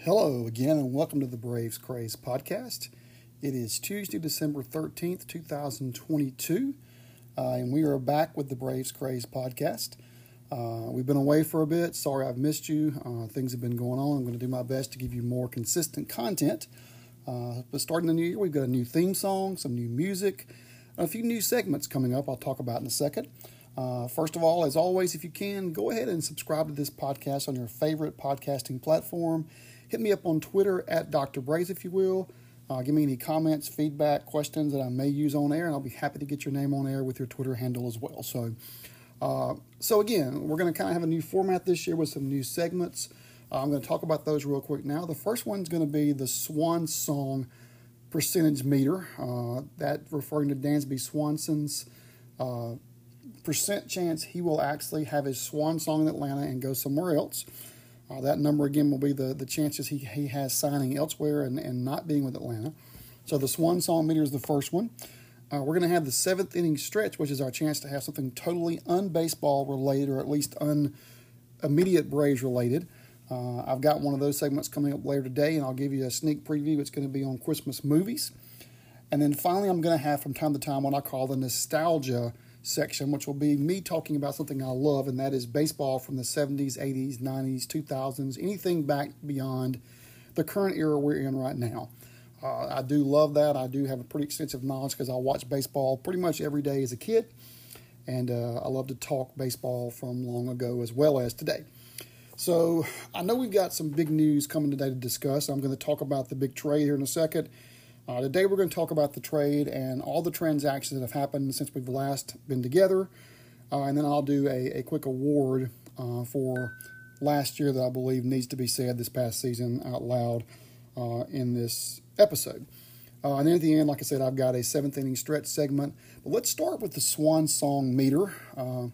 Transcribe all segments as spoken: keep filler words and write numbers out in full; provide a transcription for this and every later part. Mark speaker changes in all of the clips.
Speaker 1: Hello again, and welcome to the Braves Craze podcast. It is Tuesday, December thirteenth, twenty twenty-two, uh, and we are back with the Braves Craze podcast. Uh, we've been away for a bit. Sorry I've missed you. Uh, things have been going on. I'm going to do my best to give you more consistent content. Uh, but starting the new year, we've got a new theme song, some new music, a few new segments coming up I'll talk about in a second. Uh, first of all, as always, if you can, go ahead and subscribe to this podcast on your favorite podcasting platform. Hit me up on Twitter at Doctor Braze, if you will. Uh, give me any comments, feedback, questions that I may use on air, and I'll be happy to get your name on air with your Twitter handle as well. So, uh, so again, we're going to kind of have a new format this year with some new segments. Uh, I'm going to talk about those real quick now. The first one's going to be the Swan Song percentage meter. Uh, that referring to Dansby Swanson's uh, percent chance he will actually have his swan song in Atlanta and go somewhere else. Uh, that number, again, will be the, the chances he, he has signing elsewhere and, and not being with Atlanta. So the Swan Song meter is the first one. Uh, we're going to have the seventh inning stretch, which is our chance to have something totally un-baseball related, or at least un-immediate Braves related. Uh, I've got one of those segments coming up later today, and I'll give you a sneak preview. It's going to be on Christmas movies. And then finally, I'm going to have from time to time what I call the nostalgia section, which will be me talking about something I love, and that is baseball from the seventies, eighties, nineties, two thousands, anything back beyond the current era we're in right now. Uh, I do love that. I do have a pretty extensive knowledge because I watched baseball pretty much every day as a kid, and uh, I love to talk baseball from long ago as well as today. So I know we've got some big news coming today to discuss. I'm going to talk about the big trade here in a second. Uh, today we're going to talk about the trade and all the transactions that have happened since we've last been together. Uh, and then I'll do a, a quick award uh, for last year that I believe needs to be said this past season out loud uh, in this episode. Uh, and then at the end, like I said, I've got a seventh inning stretch segment. But let's start with the Swan Song meter uh,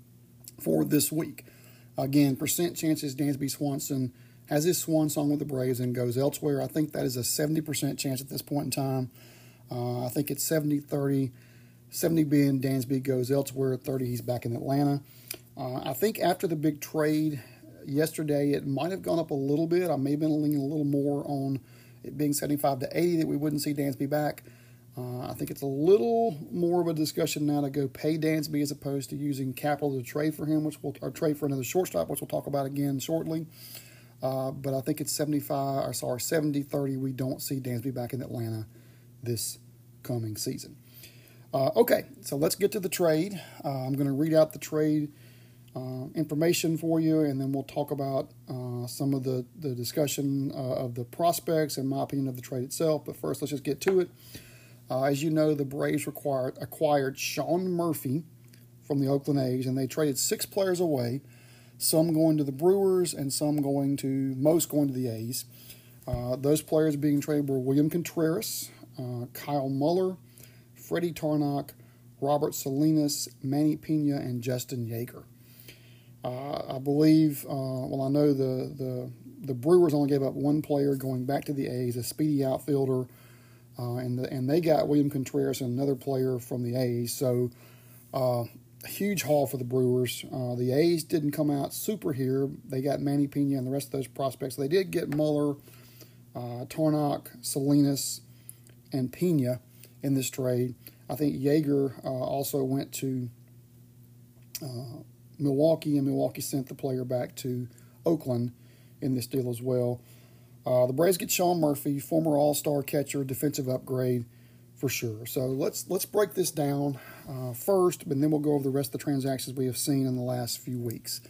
Speaker 1: for this week. Again, percent chances Dansby Swanson has his swan song with the Braves and goes elsewhere. I think that is a seventy percent chance at this point in time. Uh, I think it's seventy thirty. seventy being Dansby goes elsewhere, thirty he's back in Atlanta. Uh, I think after the big trade yesterday, it might have gone up a little bit. I may have been leaning a little more on it being seventy-five to eighty that we wouldn't see Dansby back. Uh, I think it's a little more of a discussion now to go pay Dansby as opposed to using capital to trade for him, which we'll or trade for another shortstop, which we'll talk about again shortly. Uh, but I think it's seventy-five, or sorry, seventy thirty. We don't see Dansby back in Atlanta this coming season. Uh, okay, so let's get to the trade. Uh, I'm going to read out the trade uh, information for you, and then we'll talk about uh, some of the, the discussion uh, of the prospects and my opinion of the trade itself. But first, let's just get to it. Uh, as you know, the Braves required, acquired Sean Murphy from the Oakland A's, and they traded six players away. Some going to the Brewers and some going to, most going to the A's. Uh, those players being traded were William Contreras, uh, Kyle Muller, Freddie Tarnok, Robert Salinas, Manny Pena, and Justin Yeager. Uh, I believe, uh, well, I know the, the the Brewers only gave up one player going back to the A's, a speedy outfielder, uh, and the, and they got William Contreras and another player from the A's. So, uh, a huge haul for the Brewers. Uh, the A's didn't come out super here. They got Manny Pena and the rest of those prospects. They did get Muller, uh, Tarnok, Salinas, and Pena in this trade. I think Yeager uh, also went to uh, Milwaukee, and Milwaukee sent the player back to Oakland in this deal as well. Uh, the Braves get Sean Murphy, former All-Star catcher, defensive upgrade, for sure. So let's let's break this down uh, first, and then we'll go over the rest of the transactions we have seen in the last few weeks.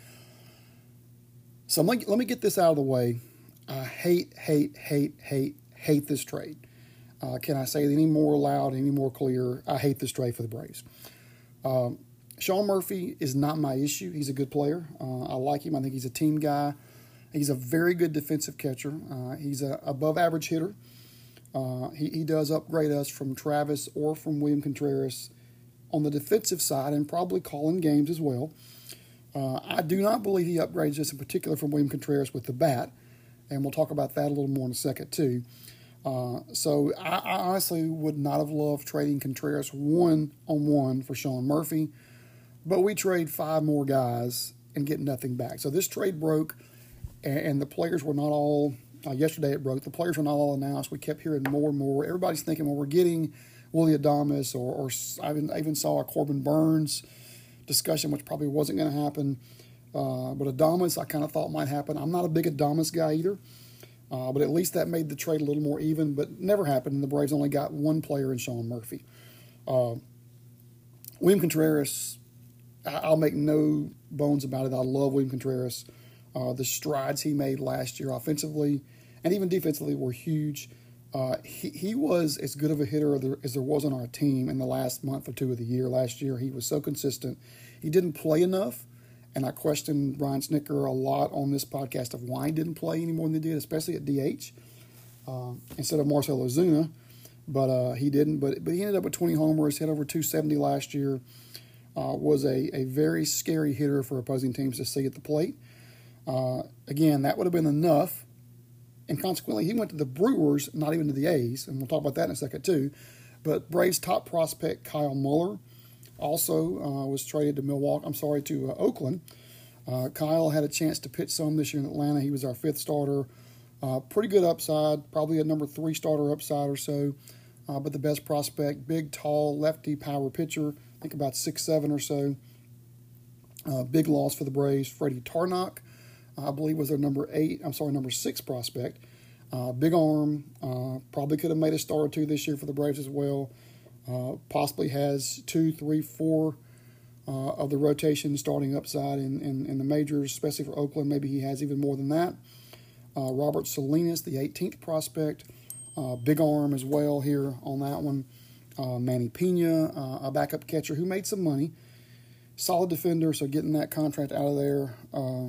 Speaker 1: So let me, let me get this out of the way. I hate, hate, hate, hate, hate this trade. Uh, can I say it any more loud, any more clear? I hate this trade for the Braves. Um, Sean Murphy is not my issue. He's a good player. Uh, I like him. I think he's a team guy. He's a very good defensive catcher. Uh, he's an above-average hitter. Uh, he, he does upgrade us from Travis or from William Contreras on the defensive side and probably calling games as well. Uh, I do not believe he upgrades us in particular from William Contreras with the bat, and we'll talk about that a little more in a second too. Uh, so I, I honestly would not have loved trading Contreras one-on-one for Sean Murphy, but we trade five more guys and get nothing back. So this trade broke, and, and the players were not all Uh, yesterday it broke. The players were not all announced. We kept hearing more and more. Everybody's thinking, well, we're getting Willy Adames, or, or I, even, I even saw a Corbin Burns discussion, which probably wasn't going to happen. Uh, but Adames, I kind of thought might happen. I'm not a big Adames guy either. Uh, but at least that made the trade a little more even, but never happened. And the Braves only got one player in Sean Murphy. Uh, William Contreras, I'll make no bones about it. I love William Contreras. Uh, the strides he made last year offensively and even defensively were huge. Uh, he, he was as good of a hitter as there was on our team in the last month or two of the year. Last year, he was so consistent. He didn't play enough, and I questioned Brian Snicker a lot on this podcast of why he didn't play any more than he did, especially at D H, uh, instead of Marcell Ozuna. But uh, he didn't. But but he ended up with twenty homers, hit over two seventy last year. Uh, was a, a very scary hitter for opposing teams to see at the plate. Uh, again, that would have been enough. And consequently, he went to the Brewers, not even to the A's, and we'll talk about that in a second too. But Braves' top prospect, Kyle Muller, also uh, was traded to Milwaukee. I'm sorry, to uh, Oakland. Uh, Kyle had a chance to pitch some this year in Atlanta. He was our fifth starter. Uh, pretty good upside, probably a number three starter upside or so. Uh, but the best prospect, big, tall, lefty power pitcher. I think about six seven or so. Uh, big loss for the Braves. Freddie Tarnok, I believe, was their number eight. I'm sorry, number six prospect. Uh, big arm. Uh, probably could have made a star or two this year for the Braves as well. Uh, possibly has two, three, four uh, of the rotation starting upside in, in, in the majors, especially for Oakland. Maybe he has even more than that. Uh, Robert Salinas, the eighteenth prospect. Uh, big arm as well here on that one. Uh, Manny Pena, uh, a backup catcher who made some money. Solid defender, so getting that contract out of there, uh,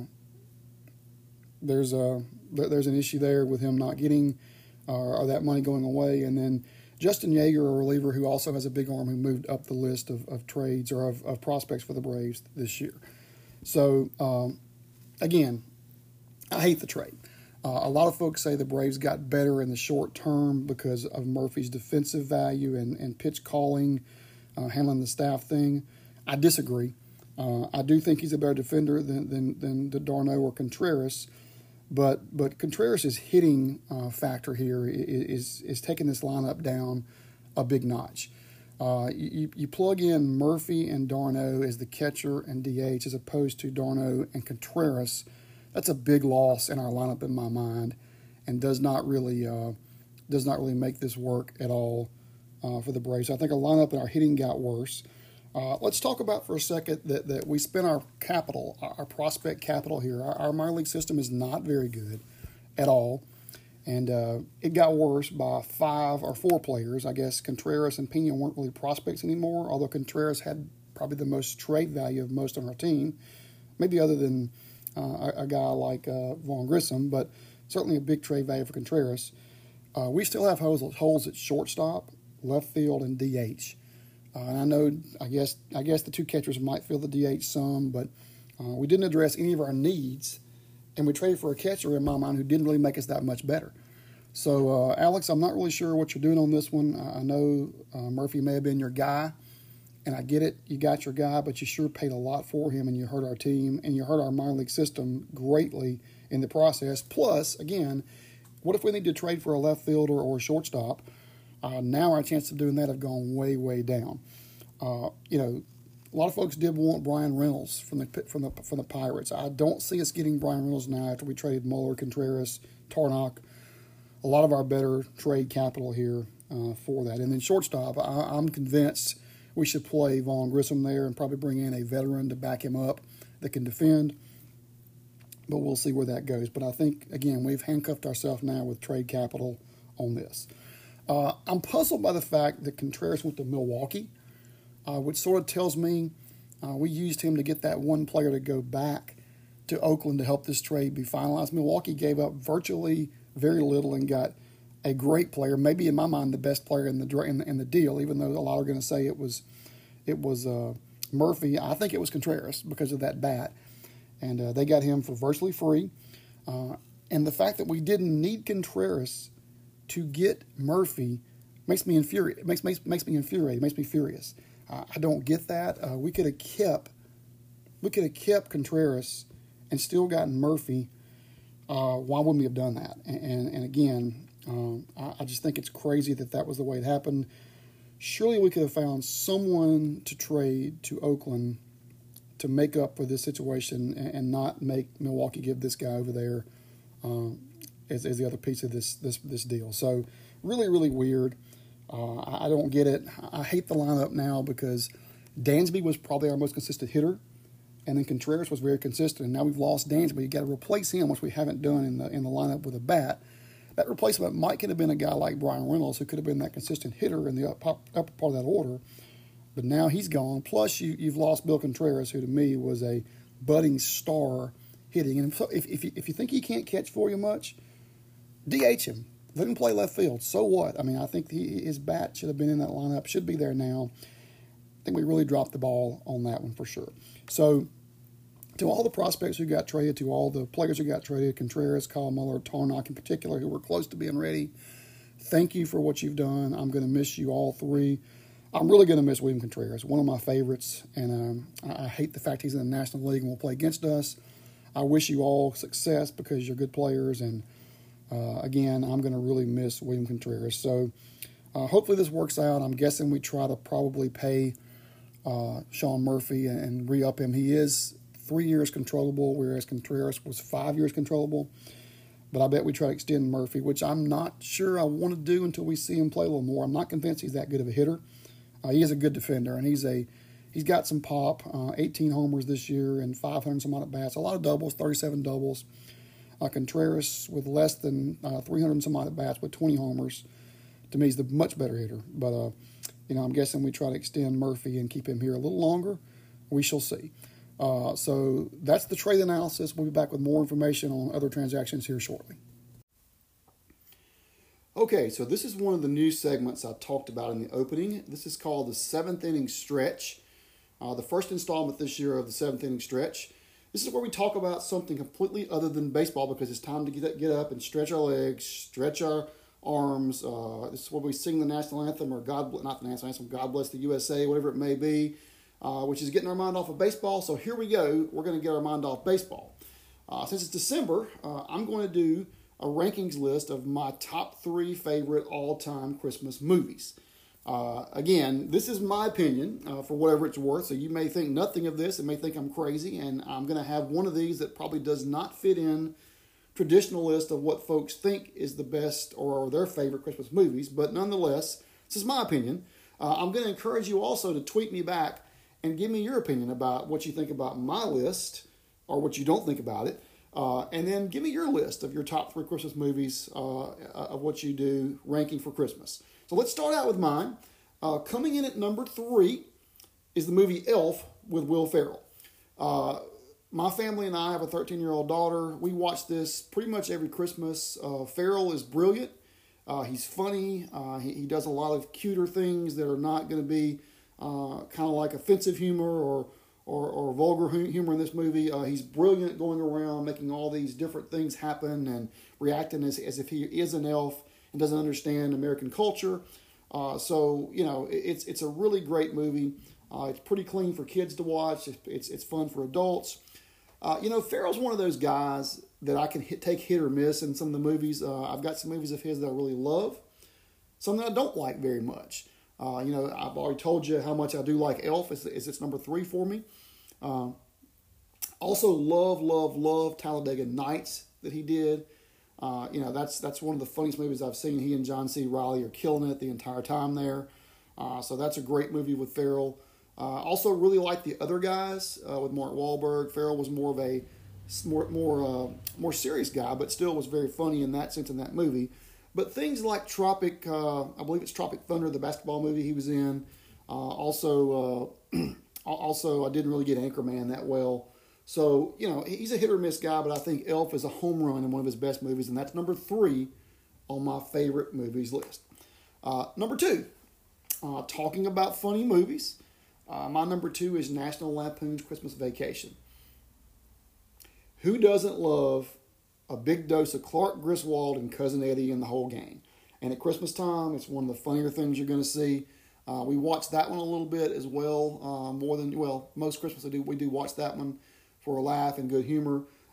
Speaker 1: there's a there's an issue there with him not getting uh, or that money going away. And then Justin Yeager, a reliever who also has a big arm, who moved up the list of, of trades or of, of prospects for the Braves this year. So, um, again, I hate the trade. Uh, a lot of folks say the Braves got better in the short term because of Murphy's defensive value and, and pitch calling, uh, handling the staff thing. I disagree. Uh, I do think he's a better defender than than, than d'Arnaud or Contreras, but but Contreras' hitting uh, factor here is is taking this lineup down a big notch. Uh, you, you plug in Murphy and d'Arnaud as the catcher and D H as opposed to d'Arnaud and Contreras. That's a big loss in our lineup in my mind, and does not really uh, does not really make this work at all uh, for the Braves. I think our lineup and our hitting got worse. Uh, let's talk about for a second that, that we spent our capital, our, our prospect capital here. Our, our minor league system is not very good at all, and uh, it got worse by five or four players. I guess Contreras and Pena weren't really prospects anymore, although Contreras had probably the most trade value of most on our team, maybe other than uh, a, a guy like uh, Vaughn Grissom, but certainly a big trade value for Contreras. Uh, we still have holes, holes at shortstop, left field, and D H. Uh, and I know, I guess, I guess the two catchers might fill the D H some, but uh, we didn't address any of our needs, and we traded for a catcher in my mind who didn't really make us that much better. So, uh, Alex, I'm not really sure what you're doing on this one. I, I know uh, Murphy may have been your guy, and I get it. You got your guy, but you sure paid a lot for him, and you hurt our team, and you hurt our minor league system greatly in the process. Plus, again, what if we need to trade for a left fielder or a shortstop? Uh, now our chances of doing that have gone way, way down. Uh, you know, a lot of folks did want Brian Reynolds from the from the from the Pirates. I don't see us getting Brian Reynolds now after we traded Muller, Contreras, Tarnok. A lot of our better trade capital here uh, for that. And then shortstop, I, I'm convinced we should play Vaughn Grissom there and probably bring in a veteran to back him up that can defend. But we'll see where that goes. But I think, again, we've handcuffed ourselves now with trade capital on this. Uh, I'm puzzled by the fact that Contreras went to Milwaukee, uh, which sort of tells me uh, we used him to get that one player to go back to Oakland to help this trade be finalized. Milwaukee gave up virtually very little and got a great player, maybe in my mind the best player in the in the, in the deal, even though a lot are going to say it was it was uh, Murphy. I think it was Contreras because of that bat, and uh, they got him for virtually free. Uh, and the fact that we didn't need Contreras to get Murphy makes me infuriated. Makes makes makes me infuriated. Makes me furious. Uh, I don't get that. Uh, we could have kept we could have kept Contreras and still gotten Murphy uh, why wouldn't we have done that? And, and, and again, um, I, I just think it's crazy that that was the way it happened. Surely we could have found someone to trade to Oakland to make up for this situation and, and not make Milwaukee give this guy over there um, as, as the other piece of this this this deal. So really, really weird. Uh, I, I don't get it. I hate the lineup now because Dansby was probably our most consistent hitter, and then Contreras was very consistent. And now we've lost Dansby. You got to replace him, which we haven't done in the in the lineup with a bat. That replacement might could have been a guy like Brian Reynolds, who could have been that consistent hitter in the upper, upper part of that order. But now he's gone. Plus, you, you've lost Bill Contreras, who to me was a budding star hitting. And so if, if, you, if you think he can't catch for you much, D H him. Let him play left field. So what? I mean, I think he, his bat should have been in that lineup, should be there now. I think we really dropped the ball on that one for sure. So, to all the prospects who got traded, to all the players who got traded, Contreras, Kyle Muller, Tarnock in particular, who were close to being ready, thank you for what you've done. I'm going to miss you all three. I'm really going to miss William Contreras, one of my favorites, and um, I, I hate the fact he's in the National League and will play against us. I wish you all success because you're good players, and uh, again, I'm going to really miss William Contreras. So uh, hopefully this works out. I'm guessing we try to probably pay uh, Sean Murphy and, and re-up him. He is three years controllable, whereas Contreras was five years controllable. But I bet we try to extend Murphy, which I'm not sure I want to do until we see him play a little more. I'm not convinced he's that good of a hitter. Uh, he is a good defender, and he's a he's got some pop. Uh, eighteen homers this year and five hundred some odd at bats. A lot of doubles, thirty-seven doubles. Uh, Contreras with less than uh, three hundred some odd at bats with twenty homers. To me, he's the much better hitter. But uh, you know, I'm guessing we try to extend Murphy and keep him here a little longer. We shall see. Uh, so that's the trade analysis. We'll be back with more information on other transactions here shortly. Okay, so this is one of the new segments I talked about in the opening. This is called the seventh inning stretch, uh, the first installment this year of the seventh inning stretch. This is where we talk about something completely other than baseball because it's time to get, get up and stretch our legs, stretch our arms. Uh, this is where we sing the national anthem, or God, not the national anthem, God Bless the U S A, whatever it may be. Uh, which is getting our mind off of baseball. So here we go. We're going to get our mind off baseball. Uh, since it's December, uh, I'm going to do a rankings list of my top three favorite all-time Christmas movies. Uh, again, this is my opinion uh, for whatever it's worth. So you may think nothing of this and may think I'm crazy. And I'm going to have one of these that probably does not fit in traditional list of what folks think is the best or their favorite Christmas movies. But nonetheless, this is my opinion. Uh, I'm going to encourage you also to tweet me back and give me your opinion about what you think about my list or what you don't think about it. Uh, and then give me your list of your top three Christmas movies uh, of what you do ranking for Christmas. So let's start out with mine. Uh, coming in at number three is the movie Elf with Will Ferrell. Uh, my family and I have a thirteen-year-old daughter. We watch this pretty much every Christmas. Uh, Ferrell is brilliant. Uh, he's funny. Uh, he, he does a lot of cuter things that are not going to be Uh, kind of like offensive humor or or, or vulgar humor in this movie. Uh, he's brilliant going around making all these different things happen and reacting as, as if he is an elf and doesn't understand American culture. Uh, so, you know, it's it's a really great movie. Uh, it's pretty clean for kids to watch. It's it's, it's fun for adults. Uh, you know, Ferrell's one of those guys that I can hit, take hit or miss in some of the movies. Uh, I've got some movies of his that I really love, some that I don't like very much. Uh, you know, I've already told you how much I do like Elf. It's, it's, it's number three for me. Uh, also love, love, love Talladega Nights that he did. Uh, you know, that's that's one of the funniest movies I've seen. He and John C. Reilly are killing it the entire time there. Uh, so that's a great movie with Ferrell. Uh, also really like The Other Guys uh, with Mark Wahlberg. Ferrell was more of a more more, uh, more serious guy, but still was very funny in that sense in that movie. But things like Tropic, uh, I believe it's Tropic Thunder, the basketball movie he was in. Uh, also, uh, also I didn't really get Anchorman that well. So, you know, he's a hit or miss guy, but I think Elf is a home run in one of his best movies, and that's number three on my favorite movies list. Uh, number two, uh, talking about funny movies, uh, my number two is National Lampoon's Christmas Vacation. Who doesn't love a big dose of Clark Griswold and Cousin Eddie in the whole gang? And at Christmas time, it's one of the funnier things you're going to see. Uh, we watched that one a little bit as well, uh, more than, well, most Christmas I do, we do watch that one for a laugh and good humor.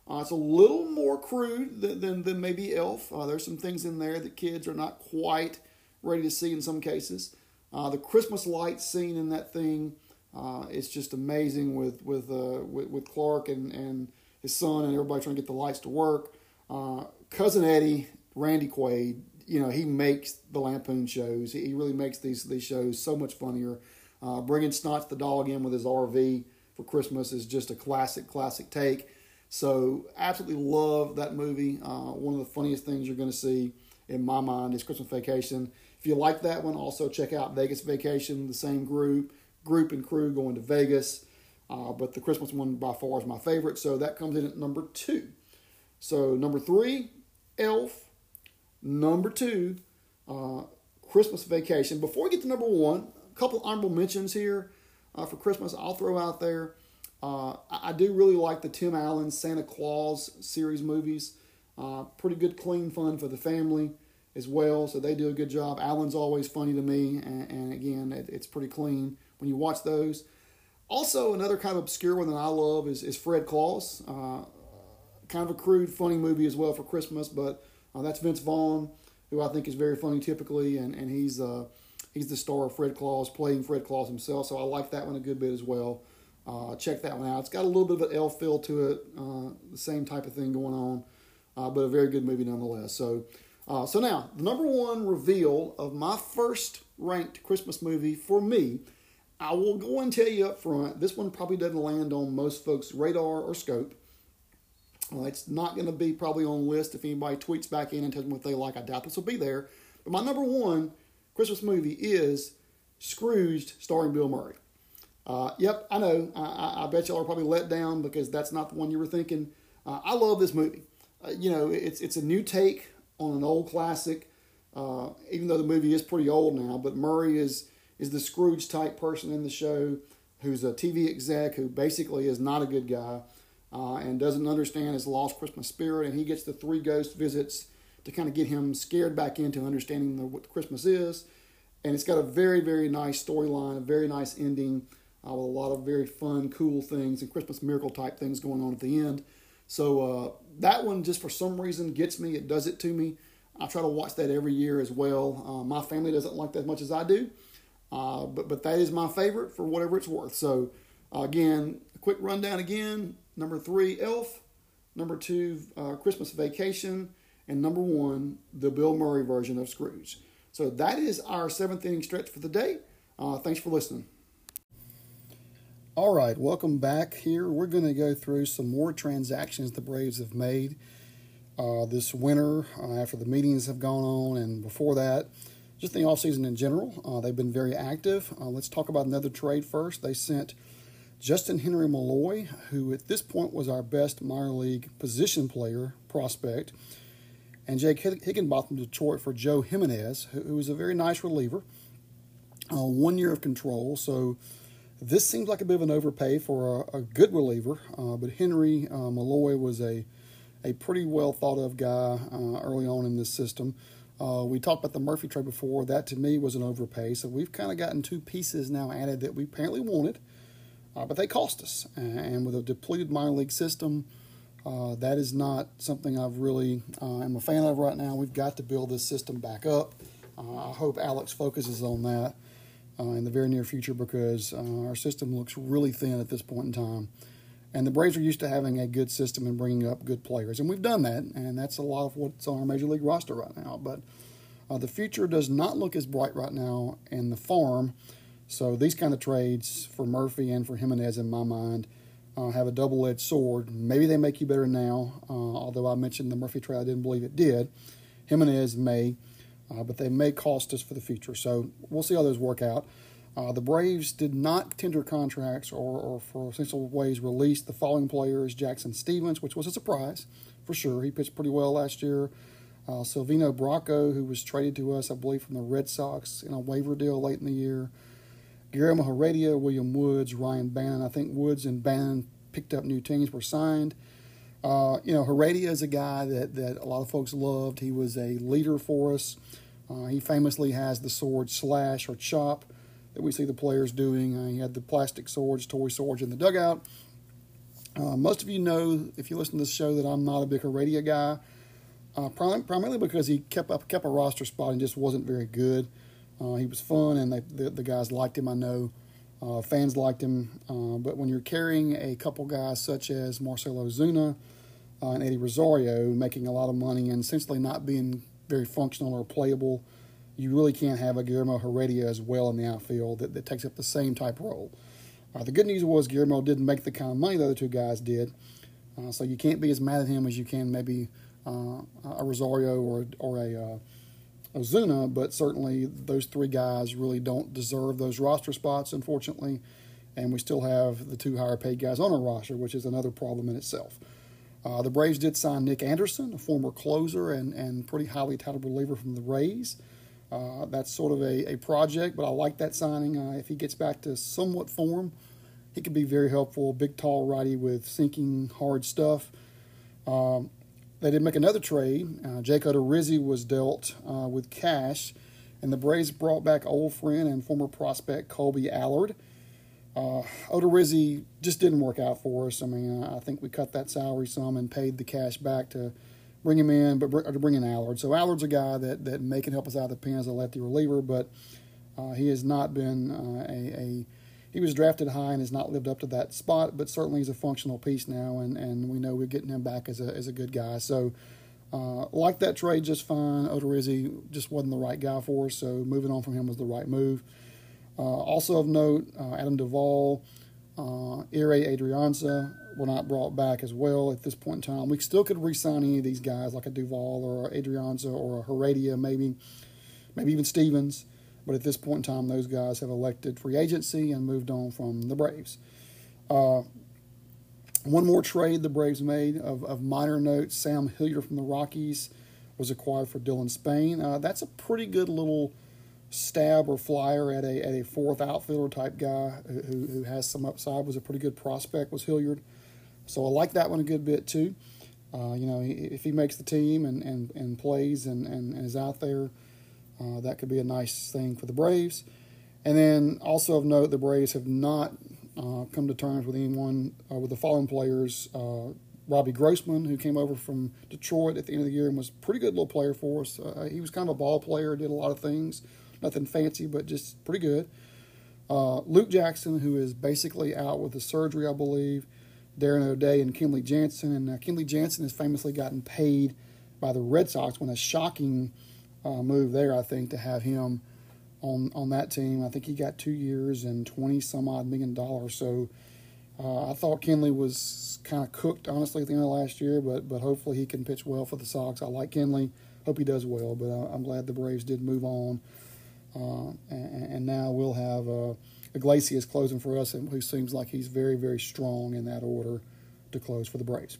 Speaker 1: Uh, it's a little more crude than, than, than maybe Elf. Uh, there's some things in there that kids are not quite ready to see in some cases. Uh, the Christmas lights scene in that thing uh, is just amazing with with, uh, with with Clark and, and his son and everybody trying to get the lights to work. Uh, Cousin Eddie, Randy Quaid, you know, he makes the Lampoon shows. He really makes these these shows so much funnier. Uh, bringing Snots the dog in with his R V for Christmas is just a classic, classic take. So absolutely love that movie. Uh, one of the funniest things you're going to see in my mind is Christmas Vacation. If you like that one, also check out Vegas Vacation, the same group, group and crew going to Vegas. Uh, but the Christmas one by far is my favorite. So that comes in at number two. So number three, Elf. Number two, uh, Christmas Vacation. Before we get to number one, a couple honorable mentions here uh, for Christmas I'll throw out there. Uh, I do really like the Tim Allen Santa Claus series movies. Uh, pretty good, clean fun for the family as well. So they do a good job. Allen's always funny to me. And, and again, it, it's pretty clean when you watch those. Also, another kind of obscure one that I love is, is Fred Claus. Uh, kind of a crude, funny movie as well for Christmas. But uh, that's Vince Vaughn, who I think is very funny typically. And, and he's, uh, he's the star of Fred Claus, playing Fred Claus himself. So I like that one a good bit as well. Uh, check that one out. It's got a little bit of an elf feel to it, uh, the same type of thing going on, uh, but a very good movie nonetheless. So, uh, so now the number one reveal of my first ranked Christmas movie for me, I will go and tell you up front. This one probably doesn't land on most folks' radar or scope. Uh, it's not going to be probably on the list if anybody tweets back in and tells me what they like. I doubt this will be there. But my number one Christmas movie is Scrooged, starring Bill Murray. Uh, yep, I know. I, I bet y'all are probably let down because that's not the one you were thinking. Uh, I love this movie. Uh, you know, it's it's a new take on an old classic, uh, even though the movie is pretty old now. But Murray is is the Scrooge type person in the show who's a T V exec who basically is not a good guy uh, and doesn't understand his lost Christmas spirit. And he gets the three ghost visits to kind of get him scared back into understanding the, what Christmas is. And it's got a very, very nice storyline, a very nice ending. Uh, with a lot of very fun, cool things and Christmas miracle type things going on at the end. So uh, that one just for some reason gets me. It does it to me. I try to watch that every year as well. Uh, my family doesn't like that as much as I do. Uh, but, but that is my favorite for whatever it's worth. So uh, again, a quick rundown again. Number three, Elf. Number two, uh, Christmas Vacation. And number one, the Bill Murray version of Scrooge. So that is our seventh inning stretch for the day. Uh, thanks for listening. All right, welcome back here. We're going to go through some more transactions the Braves have made uh, this winter uh, after the meetings have gone on, and before that, just the offseason in general. Uh, they've been very active. Uh, let's talk about another trade first. They sent Justin Henry Malloy, who at this point was our best minor league position player prospect, and Jake Higginbotham to Detroit for Joe Jimenez, who, who is a very nice reliever. Uh, one year of control, so this seems like a bit of an overpay for a, a good reliever, uh, but Henry uh, Malloy was a a pretty well thought of guy uh, early on in this system. Uh, we talked about the Murphy trade before. That to me was an overpay. So we've kind of gotten two pieces now added that we apparently wanted, uh, but they cost us. And with a depleted minor league system, uh, that is not something I've really uh, am a fan of right now. We've got to build this system back up. Uh, I hope Alex focuses on that Uh, in the very near future because uh, our system looks really thin at this point in time. And the Braves are used to having a good system and bringing up good players. And we've done that, and that's a lot of what's on our Major League roster right now. But uh, the future does not look as bright right now in the farm. So these kind of trades for Murphy and for Jimenez, in my mind, uh, have a double-edged sword. Maybe they make you better now, uh, although I mentioned the Murphy trade. I didn't believe it did. Jimenez may. Uh, but they may cost us for the future. So we'll see how those work out. Uh, the Braves did not tender contracts or, or for essential ways release the following players: Jackson Stevens, which was a surprise for sure. He pitched pretty well last year. Uh, Silvino Bracco, who was traded to us, I believe, from the Red Sox in a waiver deal late in the year. Guillermo Heredia, William Woods, Ryan Bannon. I think Woods and Bannon picked up new teams, were signed. Uh, you know, Heredia is a guy that, that a lot of folks loved. He was a leader for us. Uh, he famously has the sword slash or chop that we see the players doing. Uh, he had the plastic swords, toy swords in the dugout. Uh, most of you know, if you listen to this show, that I'm not a big Heredia guy, uh, prim- primarily because he kept up kept a roster spot and just wasn't very good. Uh, he was fun, and they, the, the guys liked him, I know. Uh, fans liked him. Uh, but when you're carrying a couple guys such as Marcelo Ozuna uh, and Eddie Rosario making a lot of money and essentially not being very functional or playable, you really can't have a Guillermo Heredia as well in the outfield that, that takes up the same type role. Uh, the good news was Guillermo didn't make the kind of money the other two guys did, uh, so you can't be as mad at him as you can maybe uh, a Rosario or, or a uh, Ozuna, but certainly those three guys really don't deserve those roster spots, unfortunately, and we still have the two higher paid guys on our roster, which is another problem in itself. Uh, the Braves did sign Nick Anderson, a former closer and, and pretty highly touted reliever from the Rays. Uh, that's sort of a, a project, but I like that signing. Uh, if he gets back to somewhat form, he could be very helpful. Big, tall righty with sinking hard stuff. Um, They did make another trade. Uh, Jake Odorizzi was dealt uh, with cash, and the Braves brought back old friend and former prospect Colby Allard. Uh, Odorizzi just didn't work out for us. I mean, I think we cut that salary some and paid the cash back to bring him in, but to bring in Allard. So Allard's a guy that, that may can help us out of the pen as a lefty reliever, but uh, he has not been uh, a, a He was drafted high and has not lived up to that spot, but certainly he's a functional piece now, and, and we know we're getting him back as a as a good guy. So, uh, like that trade just fine. Odorizzi just wasn't the right guy for us, so moving on from him was the right move. Uh, also of note, uh, Adam Duvall, uh, Ehire Adrianza were not brought back as well at this point in time. We still could re-sign any of these guys, like a Duvall or a Adrianza or a Heredia, maybe, maybe even Stevens. But at this point in time, those guys have elected free agency and moved on from the Braves. Uh, one more trade the Braves made of, of minor note. Sam Hilliard from the Rockies was acquired for Dylan Spain. Uh, that's a pretty good little stab or flyer at a at a fourth outfielder type guy who, who has some upside. Was a pretty good prospect, was Hilliard. So I like that one a good bit too. Uh, you know, if he makes the team and, and, and plays and, and, and is out there, Uh, that could be a nice thing for the Braves. And then also of note, the Braves have not uh, come to terms with anyone, uh, with the following players. Uh, Robbie Grossman, who came over from Detroit at the end of the year and was a pretty good little player for us. Uh, he was kind of a ball player, did a lot of things. Nothing fancy, but just pretty good. Uh, Luke Jackson, who is basically out with the surgery, I believe. Darren O'Day and Kenley Jansen. And uh, Kenley Jansen has famously gotten paid by the Red Sox when a shocking Uh, move there, I think, to have him on on that team. I think he got two years and twenty some odd million dollars. So uh, I thought Kenley was kind of cooked, honestly, at the end of last year, but but hopefully he can pitch well for the Sox. I like Kenley. Hope he does well, but I, I'm glad the Braves did move on. Uh, and, and now we'll have uh, Iglesias closing for us, and who seems like he's very, very strong in that order to close for the Braves.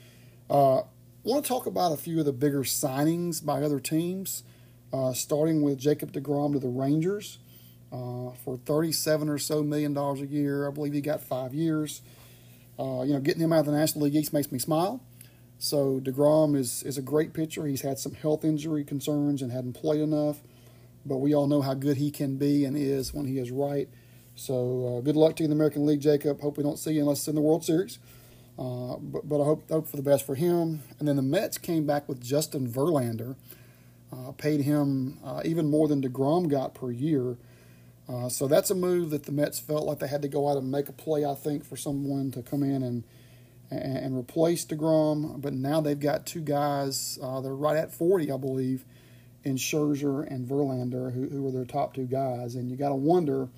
Speaker 1: Uh, I want to talk about a few of the bigger signings by other teams. Uh, starting with Jacob deGrom to the Rangers uh, for thirty-seven or so million dollars a year. I believe he got five years. Uh, you know, getting him out of the National League East makes me smile. So deGrom is is a great pitcher. He's had some health injury concerns and hadn't played enough, but we all know how good he can be and is when he is right. So uh, good luck to you in the American League, Jacob. Hope we don't see you unless it's in the World Series. Uh, but, but I hope, hope for the best for him. And then the Mets came back with Justin Verlander. Uh, paid him uh, even more than deGrom got per year. Uh, so that's a move that the Mets felt like they had to go out and make a play, I think, for someone to come in and and, and replace deGrom. But now they've got two guys, uh, they're right at forty, I believe, in Scherzer and Verlander, who, who are their top two guys. And you got to wonder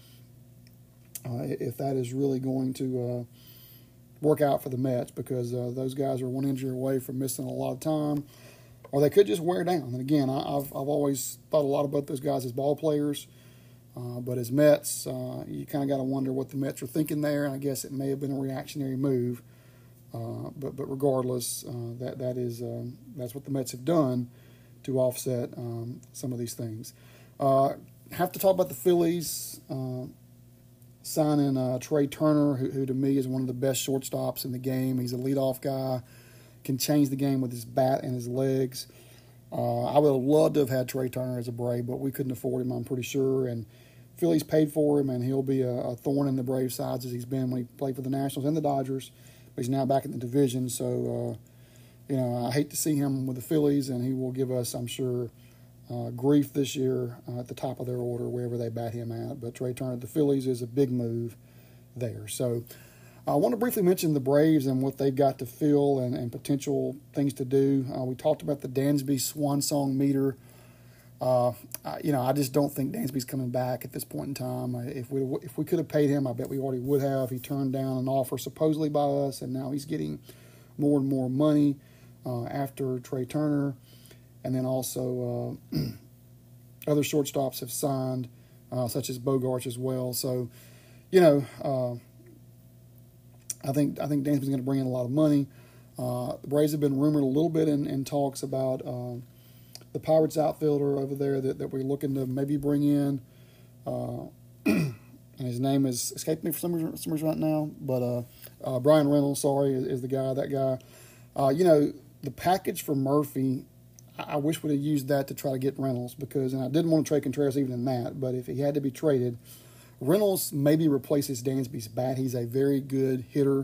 Speaker 1: uh, if that is really going to uh, work out for the Mets, because uh, those guys are one injury away from missing a lot of time. Or they could just wear down. And again, I, I've I've always thought a lot about those guys as ball players, uh, but as Mets, uh, you kind of got to wonder what the Mets are thinking there. And I guess it may have been a reactionary move, uh, but but regardless, uh, that that is uh, that's what the Mets have done to offset um, some of these things. Uh, have to talk about the Phillies uh, signing uh, Trey Turner, who, who to me is one of the best shortstops in the game. He's a leadoff guy. Can change the game with his bat and his legs. Uh, I would have loved to have had Trey Turner as a Brave, but we couldn't afford him, I'm pretty sure. And Phillies paid for him, and he'll be a, a thorn in the Braves' sides as he's been when he played for the Nationals and the Dodgers. He's now back in the division, so uh, you know I hate to see him with the Phillies, and he will give us, I'm sure, uh, grief this year uh, at the top of their order wherever they bat him at. But Trea Turner, the Phillies is a big move there. So I want to briefly mention the Braves and what they've got to fill and, and potential things to do. Uh, we talked about the Dansby Swan Song meter. Uh, I, you know, I just don't think Dansby's coming back at this point in time. If we if we could have paid him, I bet we already would have. He turned down an offer supposedly by us, and now he's getting more and more money uh, after Trea Turner. And then also uh, other shortstops have signed, uh, such as Bogaerts as well. So, you know, uh, I think I think Dansby's going to bring in a lot of money. Uh, the Braves have been rumored a little bit in, in talks about uh, the Pirates outfielder over there that, that we're looking to maybe bring in. Uh, and his name is escaping me for some reason, some reason right now. But uh, uh, Brian Reynolds, sorry, is, is the guy, that guy. Uh, you know, the package for Murphy, I, I wish we'd have used that to try to get Reynolds because, and I didn't want to trade Contreras even in that, but if he had to be traded, Reynolds maybe replaces Dansby's bat. He's a very good hitter,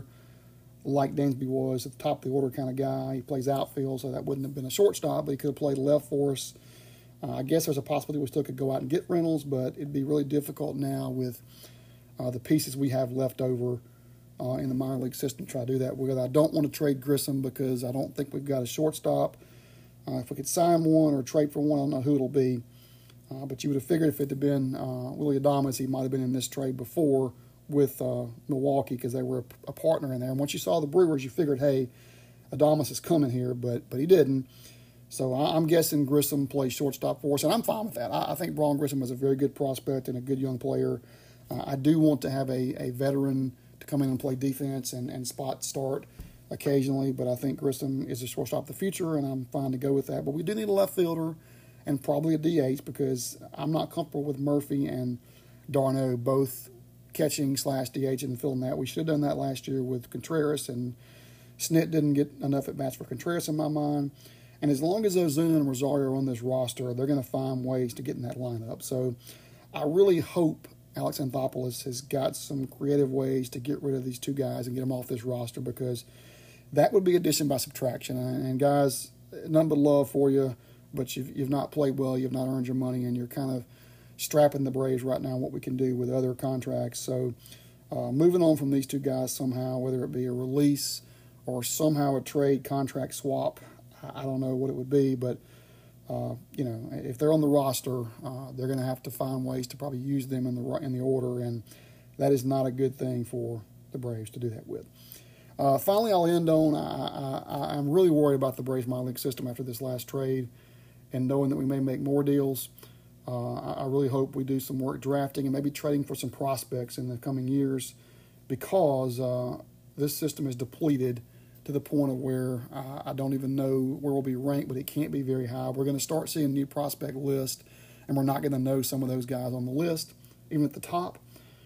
Speaker 1: like Dansby was, at the top of the order kind of guy. He plays outfield, so that wouldn't have been a shortstop, but he could have played left for us. Uh, I guess there's a possibility we still could go out and get Reynolds, but it'd be really difficult now with uh, the pieces we have left over uh, in the minor league system to try to do that with. I don't want to trade Grissom because I don't think we've got a shortstop. Uh, if we could sign one or trade for one, I don't know who it'll be. Uh, but you would have figured if it had been uh, Willy Adames, he might have been in this trade before with uh, Milwaukee because they were a, a partner in there. And once you saw the Brewers, you figured, hey, Adames is coming here, but but he didn't. So I, I'm guessing Grissom plays shortstop for us, and I'm fine with that. I, I think Braun Grissom is a very good prospect and a good young player. Uh, I do want to have a, a veteran to come in and play defense and, and spot start occasionally, but I think Grissom is a shortstop of the future, and I'm fine to go with that. But we do need a left fielder and probably a D H because I'm not comfortable with Murphy and d'Arnaud both catching slash D H and filling that. We should have done that last year with Contreras, and Snit didn't get enough at bats for Contreras in my mind. And as long as Ozuna and Rosario are on this roster, they're going to find ways to get in that lineup. So I really hope Alex Anthopoulos has got some creative ways to get rid of these two guys and get them off this roster because that would be addition by subtraction. And guys, none but love for you, but you've, you've not played well, you've not earned your money, and you're kind of strapping the Braves right now what we can do with other contracts. So uh, moving on from these two guys somehow, whether it be a release or somehow a trade contract swap, I, I don't know what it would be, but uh, you know, if they're on the roster, uh, they're going to have to find ways to probably use them in the in the order, and that is not a good thing for the Braves to do that with. Uh, finally, I'll end on I, I, I'm really worried about the Braves minor league system after this last trade, and knowing that we may make more deals. Uh, I really hope we do some work drafting and maybe trading for some prospects in the coming years because uh, this system is depleted to the point of where uh, I don't even know where we'll be ranked, but it can't be very high. We're going to start seeing new prospect lists, and we're not going to know some of those guys on the list, even at the top.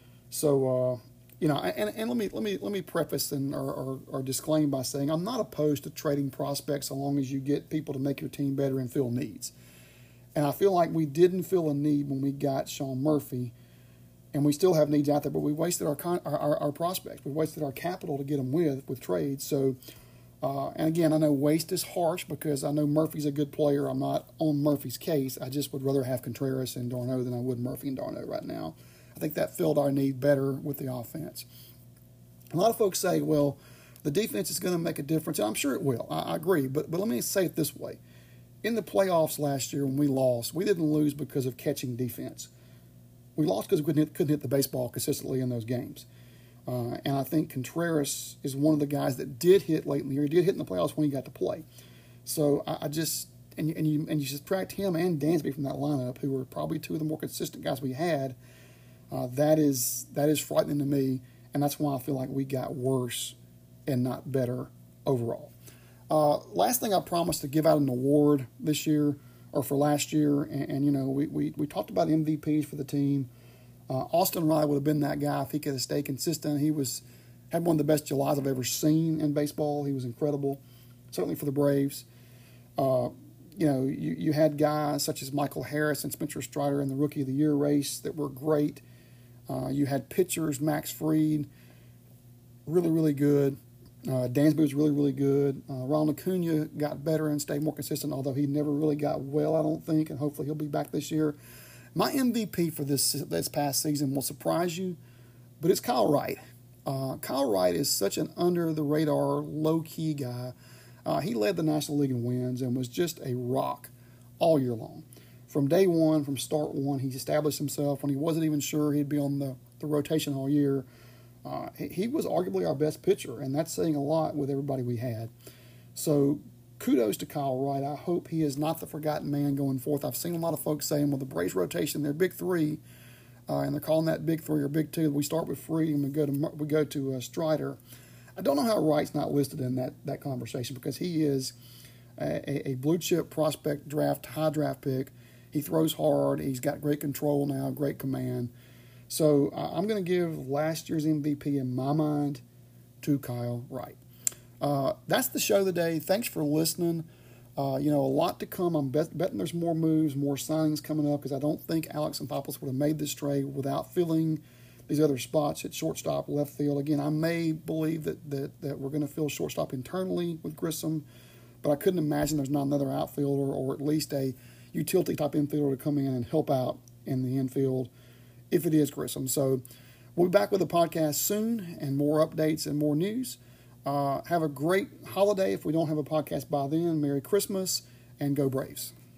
Speaker 1: So, uh, you know, and, and let me let me let me preface and or, or, or disclaim by saying I'm not opposed to trading prospects so long as you get people to make your team better and fill needs. And I feel like we didn't fill a need when we got Sean Murphy, and we still have needs out there, but we wasted our con- our, our, our prospects. We wasted our capital to get them with, with trades. So, uh, and again, I know waste is harsh because I know Murphy's a good player. I'm not on Murphy's case. I just would rather have Contreras and d'Arnaud than I would Murphy and d'Arnaud right now. I think that filled our need better with the offense. A lot of folks say, well, the defense is going to make a difference, and I'm sure it will. I, I agree, but but let me say it this way. In the playoffs last year when we lost, we didn't lose because of catching defense. We lost because we couldn't hit, couldn't hit the baseball consistently in those games. Uh, and I think Contreras is one of the guys that did hit late in the year. He did hit in the playoffs when he got to play. So I, I just and, and you and you subtract him and Dansby from that lineup, who were probably two of the more consistent guys we had. Uh, that is that is frightening to me, and that's why I feel like we got worse and not better overall. Uh, last thing, I promised to give out an award this year, or for last year, and, and you know, we, we, we talked about M V Ps for the team. Uh, Austin Riley would have been that guy if he could have stayed consistent. He was had one of the best Julys I've ever seen in baseball. He was incredible, certainly for the Braves. Uh, you know, you, you had guys such as Michael Harris and Spencer Strider in the Rookie of the Year race that were great. Uh, you had pitchers, Max Fried, really, really good. Uh, Dansby was really, really good. Uh, Ronald Acuna got better and stayed more consistent, although he never really got well, I don't think, and hopefully he'll be back this year. My M V P for this this past season will surprise you, but it's Kyle Wright. Uh, Kyle Wright is such an under-the-radar, low-key guy. Uh, he led the National League in wins and was just a rock all year long. From day one, from start one, he established himself. When he wasn't even sure he'd be on the, the rotation all year, uh, he, he was arguably our best pitcher, and that's saying a lot with everybody we had. So kudos to Kyle Wright. I hope he is not the forgotten man going forth. I've seen a lot of folks saying, well, the Braves rotation, they're big three, uh, and they're calling that big three or big two. We start with Freed and we go to we go to uh, Strider. I don't know how Wright's not listed in that, that conversation because he is a, a blue chip prospect draft, high draft pick. He throws hard. He's got great control now, great command. So uh, I'm going to give last year's M V P in my mind to Kyle Wright. Uh, that's the show today. Thanks for listening. Uh, you know, a lot to come. I'm bet, betting there's more moves, more signings coming up because I don't think Alex Anthopoulos would have made this trade without filling these other spots at shortstop, left field. Again, I may believe that that, that we're going to fill shortstop internally with Grissom, but I couldn't imagine there's not another outfielder or at least a utility type infielder to come in and help out in the infield if it is Grissom. So we'll be back with a podcast soon and more updates and more news. Uh, have a great holiday if we don't have a podcast by then. Merry Christmas and go Braves.